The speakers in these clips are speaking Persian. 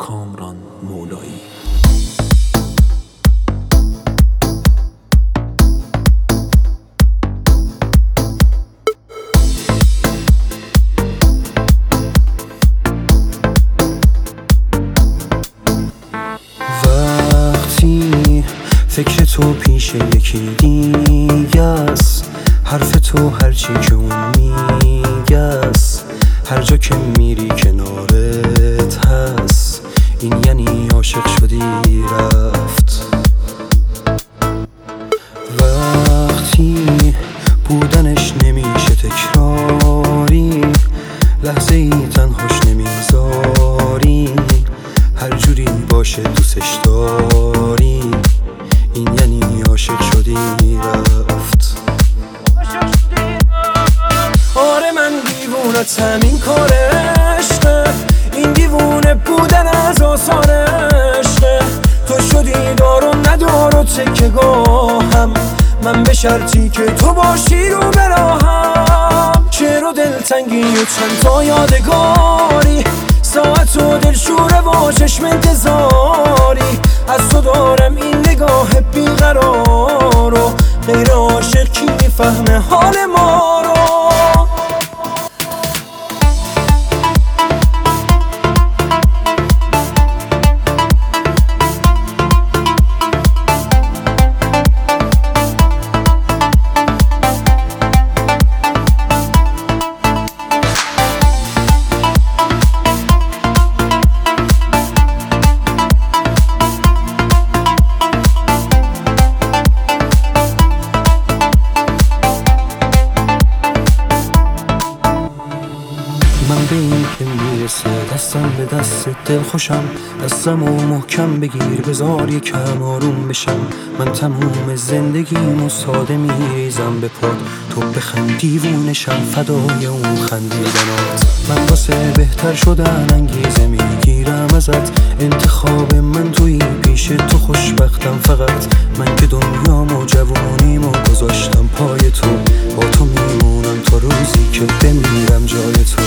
کامران مولایی. وقتی فکر تو پیش یکی دیگه است، حرف تو هرچی که اون میگه است، هر جا که میری کنارت هست، این یعنی عاشق شدی رفت. وقتی بودنش نمیشه تکراری، لحظه ای تنهاش نمیذاری، هر جوری باشه دوستش داری، این یعنی عاشق شدی رفت. آره من دیوونتم، این کار عشقه، این دیوونه بودن از آثار عشقه. تو شدی دار و ندار و تکیه‌گاهم، من به شرطی که تو باشی رو براهم. شعر و دلتنگی و چند تا یادگاری، ساعت و دلشوره و چشم انتظاری، از تو دارم این نگاه بیقرار و غیر عاشق کی میفهمه حال ما رو. من به این که میرسه دستم به دست دل خوشم، دستم و محکم بگیر بذار یکم آروم بشم. من تموم زندگیم و ساده میریزم به پاد، تو بخند دیوونشم فدای اون خندیدنات. من واسه بهتر شدن انگیزه میگیرم ازت، انتخاب من توی پیش تو خوشبختم فقط. من که دنیام و جوونیم و گذاشتم پای تو، با تو میمونم تا روزی که بمیرم جای تو.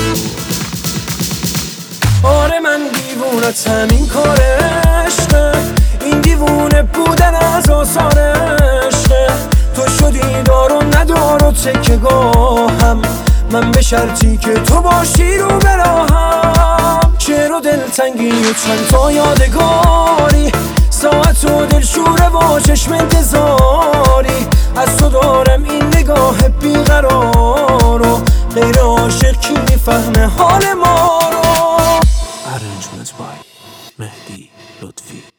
آره من دیوونتم، این کار عشقه، این دیوونه بودن از آثار عشقه. تو شدی دار و ندار و تکیه‌گاهم، من به شرطی که تو باشی رو براهم. شعر و دلتنگی و چند تا یادگاری، ساعت و دلشوره و چشم انتظاری، از تو دارم این نگاه بیقرار و غیر عاشق کی میفهمه حال ما رو. Arrangement by مهدی لطفی.